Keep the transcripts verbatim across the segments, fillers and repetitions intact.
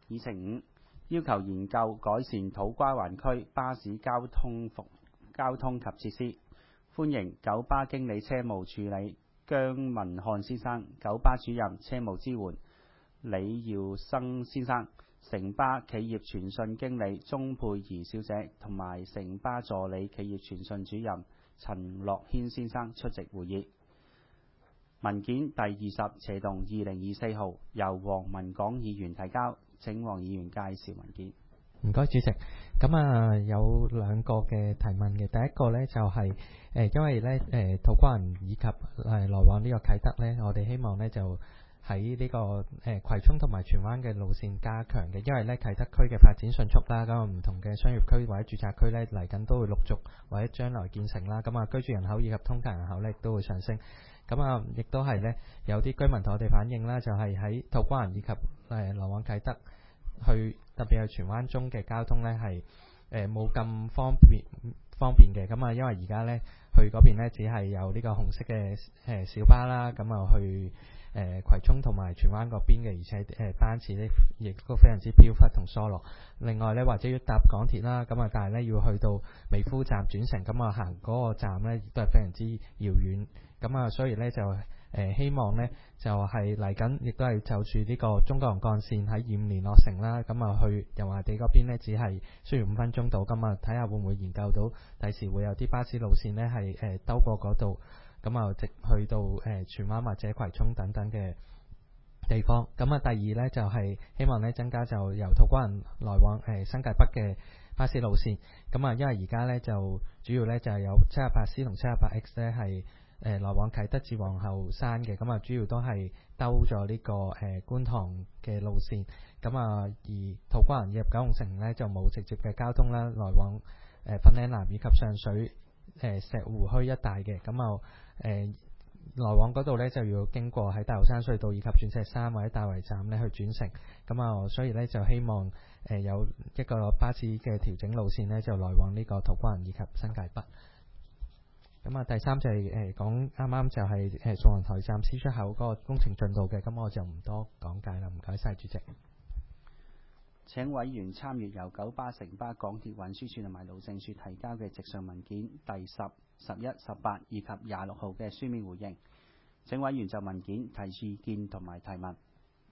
議程五，要求研究改善土瓜灣區巴士交通服交通及設施。歡迎九巴經理車務處理姜文漢先生、九巴主任車務支援李耀生先生、城巴企業傳訊經理鍾佩儀小姐同埋城巴助理企業傳訊主任陳樂軒先生出席會議。文件第二十斜動二零二四號由黃文港議員提交，請黃議員介紹文件。 唔該，主席。咁啊，有兩個嘅提問嘅。第一個呢，就係、是、誒，因為呢誒土瓜灣以及誒來往呢個啟德呢，我哋希望呢就喺呢、這個誒、呃、葵涌同埋荃灣嘅路線加強嘅，因為呢啟德區嘅發展迅速啦，咁啊唔同嘅商業區或者住宅區呢嚟緊都會陸續或者將來建成啦，咁啊居住人口以及通勤人口呢都會上升。咁啊，亦都係呢有啲居民同我哋反映啦，就係、是、喺土瓜灣以及誒來往啟德去特別係荃灣中嘅交通呢係誒冇咁方便方便嘅。咁啊，因為而家呢去嗰邊呢只係有呢個紅色嘅誒小巴啦，咁啊去誒、呃、葵涌同埋荃灣嗰邊嘅，而且誒班次呢亦都非常之飄忽同疏落。另外呢，或者要搭港鐵啦，咁啊但係呢要去到美孚站轉乘，咁啊行嗰個站呢亦都係非常之遙遠。咁啊，所以呢，就誒、呃、希望呢，就係嚟緊，亦都係就住呢個中九龍幹線喺二五年落成啦。咁啊，去油麻地嗰邊呢，只係需要五分鐘到。咁啊，睇下會唔會研究到第時會有啲巴士路線呢，係誒兜過嗰度，咁啊直去到誒荃灣或者葵涌等等嘅地方。咁啊，第二呢，就係、是、希望呢增加就由土瓜灣來往誒、呃、新界北嘅巴士路線。咁啊，因為而家呢，就主要呢，就係有七一八 C 同七一八 X 呢係。誒來往啟德至皇后山嘅，咁啊主要都係兜咗呢個誒、呃、觀塘嘅路線，咁啊而土瓜灣入九龍城呢，就冇直接嘅交通啦，來往誒、呃、粉嶺南以及上水誒、呃、石湖墟一帶嘅，咁啊誒來往嗰度呢，就要經過喺大嶼山隧道以及鑽石山或者大圍站呢去轉乘，咁啊所以呢，就希望誒、呃、有一個巴士嘅調整路線呢，就來往呢個土瓜灣以及新界北。咁啊，第三就係、是、誒、呃、講啱啱就係誒宋皇臺站 C 出口嗰個工程進度嘅，咁我就唔多講解啦，唔該晒主席。 請委員參閱由九巴、城巴、港鐵運輸署同埋路政署提交嘅直上文件第十、十一、十八以及廿六號嘅書面回應。請委員就文件提出意見同埋提問。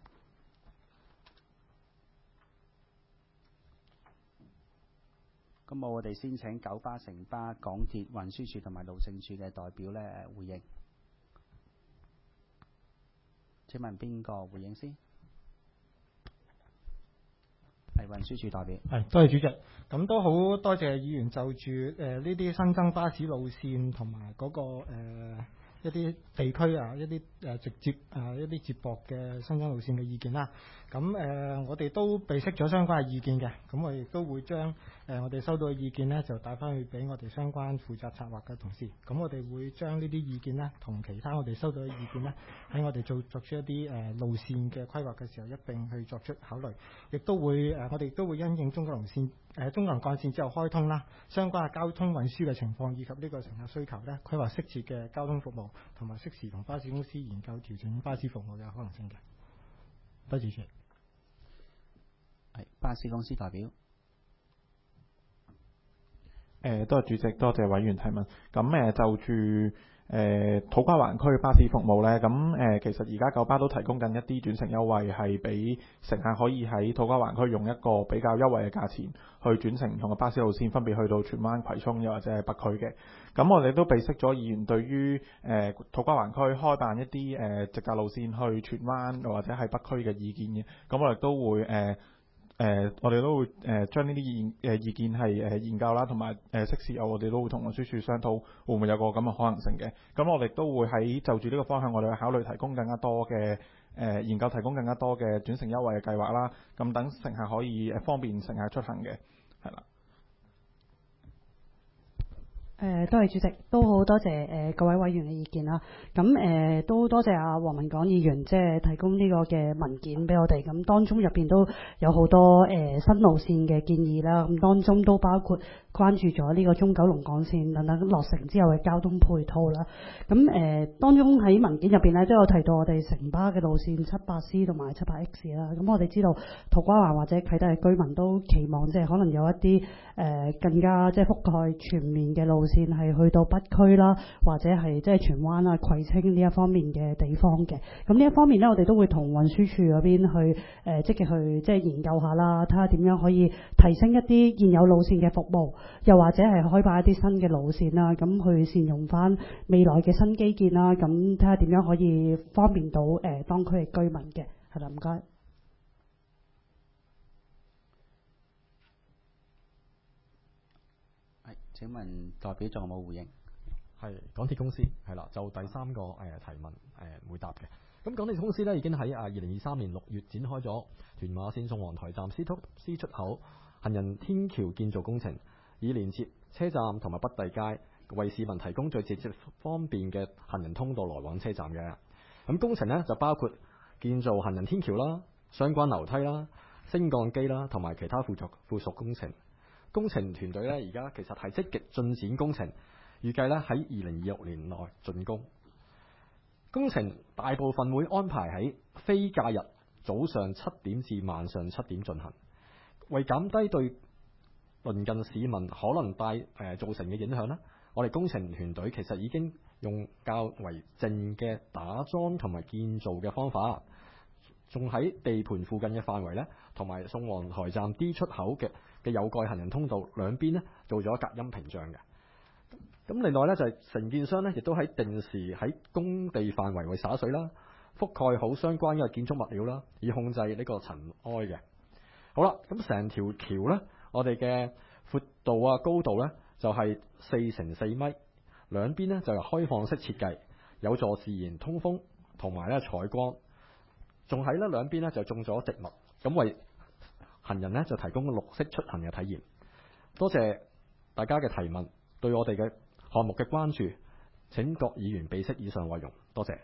咁我哋先請九巴、城巴、港鐵運輸署同埋路政署嘅代表咧回應。請問邊個回應先？係運輸署代表。 係，多謝主席。咁都好多謝議員就住誒呢啲新增巴士路線同埋嗰個誒、呃、一啲地區啊，一啲誒、呃、直接啊、呃、一啲接駁嘅新增路線嘅意見啦。咁誒、呃、我哋都備悉咗相關嘅意見嘅，咁我亦都會將誒、呃、我哋收到嘅意見呢，就帶翻去俾我哋相關負責策劃嘅同事。咁我哋會將呢啲意見呢，同其他我哋收到嘅意見呢，喺我哋做作出一啲誒、呃、路線嘅規劃嘅時候，一並去作出考慮。亦都會誒、呃、我哋亦都會因應中九龍線誒、呃、中九龍幹線之後開通啦，相關嘅交通運輸嘅情況以及呢個乘客需求呢，規劃適切嘅交通服務，同埋適時同巴士公司研究調整巴士服務嘅可能性嘅。多謝主席。 係巴士公司代表。 誒，多謝主席，多謝委員提問。咁誒就住誒、呃、土瓜灣區巴士服務呢，咁誒、呃、其實而家九巴都提供緊一啲轉乘優惠，係俾乘客可以喺土瓜灣區用一個比較優惠嘅價錢去轉乘唔同嘅巴士路線，分別去到荃灣、葵涌又或者係北區嘅。咁我哋都備悉咗議員對於誒、呃、土瓜灣區開辦一啲誒、呃、直達路線去荃灣又或者係北區嘅意見嘅。咁我哋都會誒。呃誒、呃，我哋都會誒將呢啲意誒意見係誒、呃、研究啦，同埋誒適時有我哋都會同運輸署商討，會唔會有個咁嘅可能性嘅。咁我哋都會喺就住呢個方向，我哋會考慮提供更加多嘅誒、呃、研究，提供更加多嘅轉乘優惠嘅計劃啦。咁等乘客可以誒方便乘客出行嘅，係啦。 誒、呃，多謝主席，都好多謝誒、呃、各位委員嘅意見啦。咁誒、呃、都多謝阿黃文港議員即係提供呢個嘅文件俾我哋。咁當中入邊都有好多誒、呃、新路線嘅建議啦。咁當中都包括關注咗呢個中九龍幹線等等落成之後嘅交通配套啦。咁誒、呃、當中喺文件入邊咧都有提到我哋城巴嘅路線七八 C 同埋七八 X 啦。咁我哋知道土瓜灣或者啟德嘅居民都期望即係可能有一啲誒、呃、更加即係覆蓋全面嘅路線係去到北區啦，或者係即係荃灣啊、葵青呢一方面嘅地方嘅。咁呢一方面咧，我哋都會同運輸署嗰邊去誒、呃、積極去即係研究下啦，睇下點樣可以提升一啲現有路線嘅服務，又或者係開發一啲新嘅路線啦，咁去善用翻未來嘅新基建啦，咁睇下點樣可以方便到誒、呃、當區嘅居民嘅。係啦，唔該。 請問代表仲有冇回應？ 係港鐵公司係啦，就第三個誒、呃、提問誒、呃、回答嘅。咁港鐵公司咧已經喺啊二零二三年六月展開咗屯馬線宋皇臺站 C 出 C 出口行人天橋建造工程，以連接車站同埋北帝街，為市民提供最直接方便嘅行人通道來往車站嘅。咁工程呢，就包括建造行人天橋啦、相關樓梯啦、升降機啦，同埋其他附屬附屬工程。工程團隊咧，而家其實係積極進展工程，預計咧喺二零二六年內竣工。工程大部分會安排喺非假日早上七點至晚上七點進行，為減低對鄰近市民可能帶誒、呃、造成嘅影響咧，我哋工程團隊其實已經用較為靜嘅打樁同埋建造嘅方法，仲喺地盤附近嘅範圍咧，同埋宋皇臺站 D 出口嘅嘅有蓋行人通道兩邊咧做咗隔音屏障嘅。咁另外咧就係、是、承建商咧，亦都喺定時喺工地範圍為灑水啦，覆蓋好相關嘅建築物料啦，以控制呢個塵埃嘅。好啦，咁成條橋咧，我哋嘅闊度啊、高度咧就係四乘四米，兩邊咧就係開放式設計，有助自然通風同埋咧採光，仲喺咧兩邊咧就種咗植物，咁為行人咧就提供綠色出行嘅體驗。多謝大家嘅提問，對我哋嘅項目嘅關注，請各議員備悉以上內容。多謝。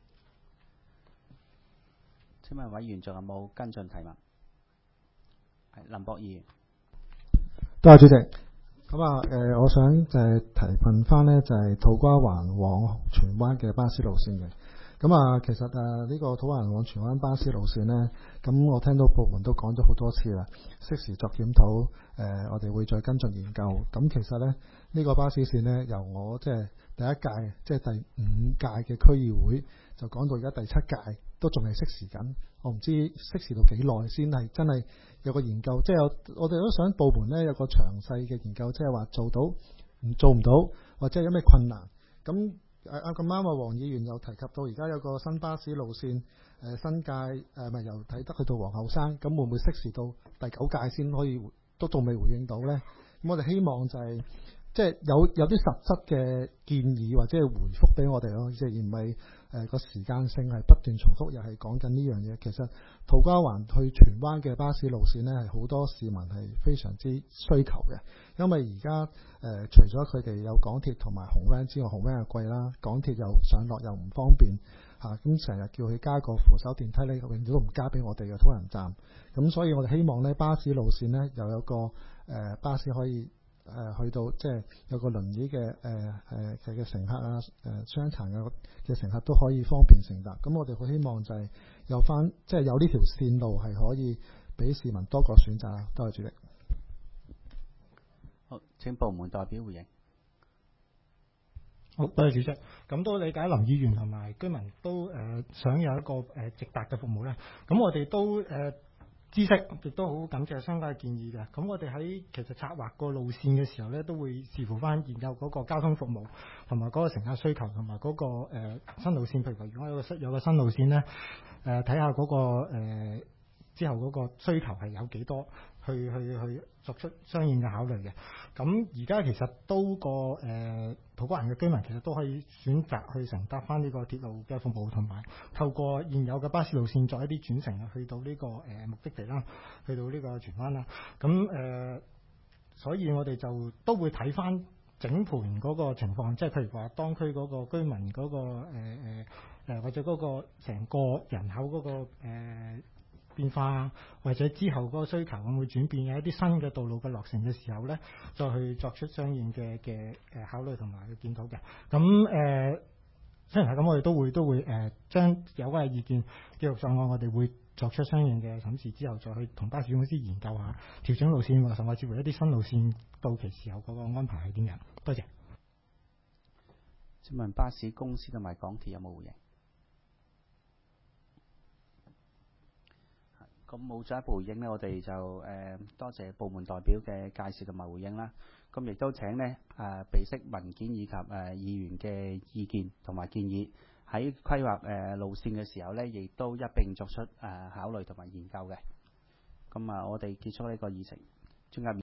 請問委員仲有冇跟進提問？係林博議員。 多謝主席。咁啊，誒、呃，我想就係提問翻呢，就係、是、土瓜灣往荃灣嘅巴士路線嘅。咁啊，其實誒呢、這個土瓜灣往荃灣巴士路線呢，咁我聽到部門都講咗好多次啦，適時作檢討，誒、呃，我哋會再跟進研究。咁其實呢，呢、這個巴士線呢，由我即係第一屆，即係第五屆嘅區議會，就講到而家第七屆，都仲係適時緊。我唔知適時到幾耐先係真係有個研究，即係有我哋都想部門呢有個詳細嘅研究，即係話做到唔做唔到，或者有咩困難。咁誒啱咁啱啊，黃議員又提及到而家有個新巴士路線，誒、呃、新界誒咪由啟德去到皇后山，咁會唔會適時到第九屆先可以都仲未回應到呢？咁我哋希望就係、是、即係有有啲實質嘅建議或者係回覆俾我哋咯，即係而唔係誒個時間性係不斷重複，又係講緊呢樣嘢。其實土瓜灣去荃灣嘅巴士路線呢，係好多市民係非常之需求嘅，因為而家誒除咗佢哋有港鐵同埋紅 van 之外，紅 van 又貴啦，港鐵又上落又唔方便嚇，咁成日叫佢加個扶手電梯呢，永遠都唔加俾我哋嘅土人站。咁所以我哋希望呢巴士路線呢，又有個誒、呃、巴士可以。誒、呃、去到即係有個輪椅嘅誒誒嘅嘅乘客啊，誒、呃、傷殘嘅嘅乘客都可以方便乘搭。咁我哋好希望就係有翻即係有呢條線路係可以俾市民多個選擇。多謝主席。 好，請部門代表回應。 好，多謝主席。咁都理解林議員同埋居民都誒、呃、想有一個誒、呃、直達嘅服務咧。咁我哋都誒。呃知識亦都好感謝相關嘅建議嘅，咁我哋喺其實策劃個路線嘅時候咧，都會視乎翻研究嗰個交通服務同埋嗰個乘客需求同埋嗰個、呃、新路線，譬如話如果有個有個新路線咧，誒睇下嗰個、呃、之後嗰個需求係有幾多，去去去作出相應嘅考慮嘅。咁而家其實都個誒、呃、土瓜灣嘅居民其實都可以選擇去乘搭翻呢個鐵路嘅服務，同埋透過現有嘅巴士路線作一啲轉乘去到呢、這個誒、呃、目的地啦，去到呢個荃灣啦。咁誒、呃，所以我哋就都會睇翻整盤嗰個情況，即係譬如話當區嗰個居民嗰、嗰個誒誒誒或者嗰個成個人口嗰、嗰個誒、呃、變化，或者之後嗰個需求會唔會轉變，有一啲新嘅道路嘅落成嘅時候咧，再去作出相應嘅嘅誒考慮同埋去檢討嘅。咁誒、呃、雖然係咁，我哋都會都會誒、呃、將有關嘅意見記錄上案，我哋會作出相應嘅審視之後，再去同巴士公司研究下調整路線，或甚至乎一啲新路線到期時候嗰個安排係點樣。多謝。 請問巴士公司同埋港鐵有冇回應？咁冇進一步回應呢，我哋就誒、呃、多謝部門代表嘅介紹同埋回應啦。咁亦都請呢誒、呃、備悉文件以及誒、呃、議員嘅意見同埋建議，喺規劃誒路線嘅時候呢，亦都一並作出誒、呃、考慮同埋研究嘅。咁啊，我哋結束呢個議程。專家